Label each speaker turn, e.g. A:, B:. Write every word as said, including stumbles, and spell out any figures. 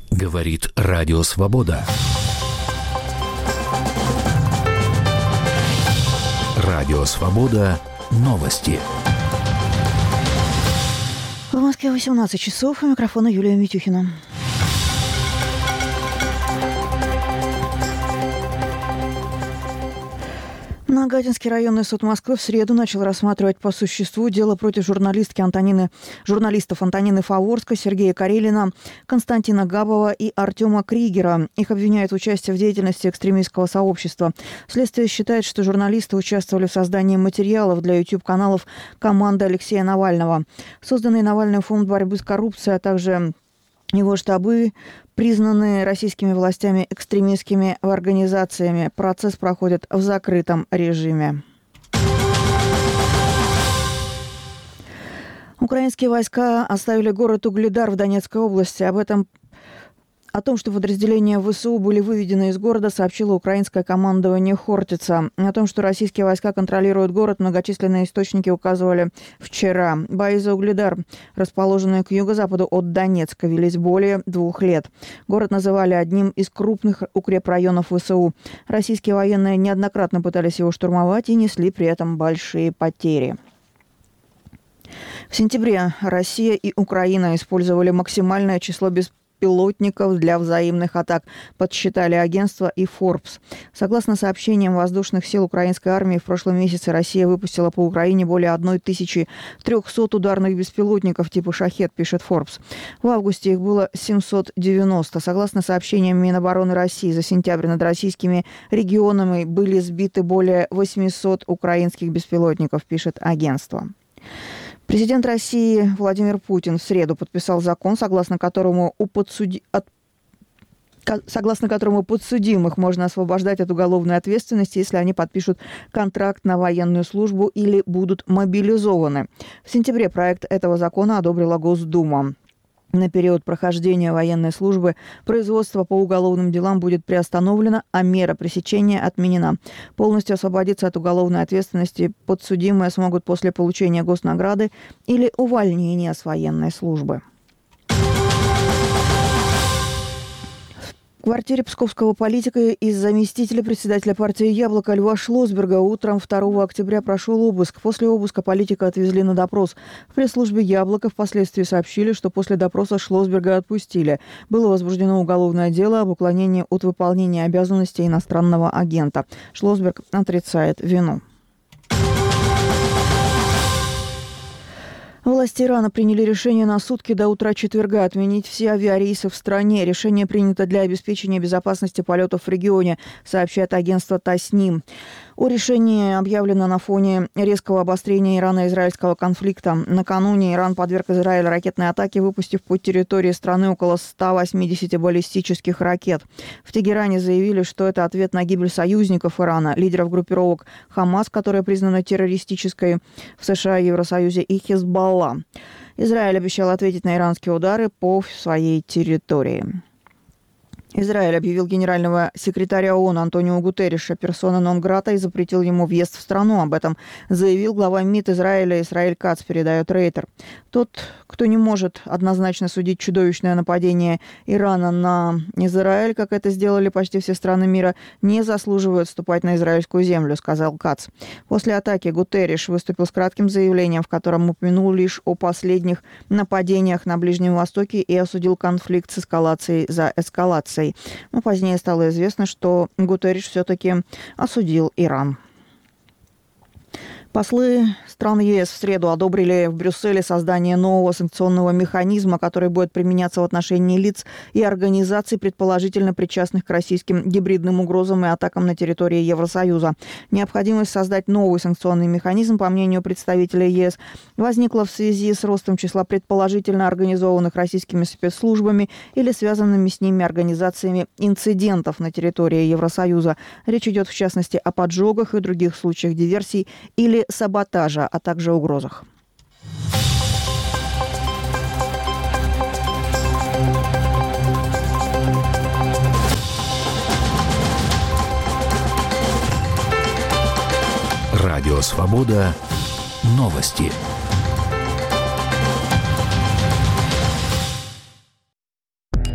A: Говорит Радио Свобода. Радио Свобода. Новости.
B: В Москве восемнадцать часов. У микрофона Юлия Митюхина. Нагатинский районный суд Москвы в среду начал рассматривать по существу дело против журналистки Антонины, журналистов Антонины Фаворской, Сергея Карелина, Константина Габова и Артема Кригера. Их обвиняют в участии в деятельности экстремистского сообщества. Следствие считает, что журналисты участвовали в создании материалов для YouTube-каналов команды Алексея Навального. Созданный Навальным фонд борьбы с коррупцией, а также его штабы признаны российскими властями экстремистскими организациями. Процесс проходит в закрытом режиме. Украинские войска оставили город Угледар в Донецкой области. Об этом О том, что подразделения ВСУ были выведены из города, сообщило украинское командование Хортица. О том, что российские войска контролируют город, многочисленные источники указывали вчера. Бои за Угледар, расположенные к юго-западу от Донецка, велись более двух лет. Город называли одним из крупных укрепрайонов ВСУ. Российские военные неоднократно пытались его штурмовать и несли при этом большие потери. В сентябре Россия и Украина использовали максимальное число беспилотников пилотников для взаимных атак, подсчитали агентство и Forbes. Согласно сообщениям воздушных сил украинской армии, в прошлом месяце Россия выпустила по Украине более тысяча триста ударных беспилотников типа «Шахед», пишет Forbes. В августе их было семьсот девяносто. Согласно сообщениям Минобороны России, за сентябрь над российскими регионами были сбиты более восемьсот украинских беспилотников, пишет агентство. Президент России Владимир Путин в среду подписал закон, согласно которому у подсуди... от... согласно которому подсудимых можно освобождать от уголовной ответственности, если они подпишут контракт на военную службу или будут мобилизованы. В сентябре проект этого закона одобрила Госдума. На период прохождения военной службы производство по уголовным делам будет приостановлено, а мера пресечения отменена. Полностью освободиться от уголовной ответственности подсудимые смогут после получения госнаграды или увольнения с военной службы. В квартире псковского политика и заместителя председателя партии «Яблоко» Льва Шлосберга утром второго октября прошел обыск. После обыска политика отвезли на допрос. В пресс-службе «Яблоко» впоследствии сообщили, что после допроса Шлосберга отпустили. Было возбуждено уголовное дело об уклонении от выполнения обязанностей иностранного агента. Шлосберг отрицает вину. Власти Ирана приняли решение на сутки до утра четверга отменить все авиарейсы в стране. Решение принято для обеспечения безопасности полетов в регионе, сообщает агентство Тасним. О решении объявлено на фоне резкого обострения ирано-израильского конфликта. Накануне Иран подверг Израиль ракетной атаке, выпустив по территории страны около ста восьмидесяти баллистических ракет. В Тегеране заявили, что это ответ на гибель союзников Ирана, лидеров группировок Хамас, которая признана террористической в США и Евросоюзе, и Хизбалла. Израиль обещал ответить на иранские удары по своей территории. Израиль объявил генерального секретаря ООН Антонио Гутерриша персона нон-грата и запретил ему въезд в страну. Об этом заявил глава МИД Израиля Исраэль Кац, передает Рейтер. Тот, кто не может однозначно судить чудовищное нападение Ирана на Израиль, как это сделали почти все страны мира, не заслуживает вступать на израильскую землю, сказал Кац. После атаки Гутерриш выступил с кратким заявлением, в котором упомянул лишь о последних нападениях на Ближнем Востоке и осудил конфликт с эскалацией за эскалацией. Но позднее стало известно, что Гутерриш все-таки осудил Иран. Послы стран ЕС в среду одобрили в Брюсселе создание нового санкционного механизма, который будет применяться в отношении лиц и организаций, предположительно причастных к российским гибридным угрозам и атакам на территории Евросоюза. Необходимость создать новый санкционный механизм, по мнению представителей ЕС, возникла в связи с ростом числа предположительно организованных российскими спецслужбами или связанными с ними организациями инцидентов на территории Евросоюза. Речь идет, в частности, о поджогах и других случаях диверсий или саботажа, а также угрозах.
A: Радио Свобода. Новости.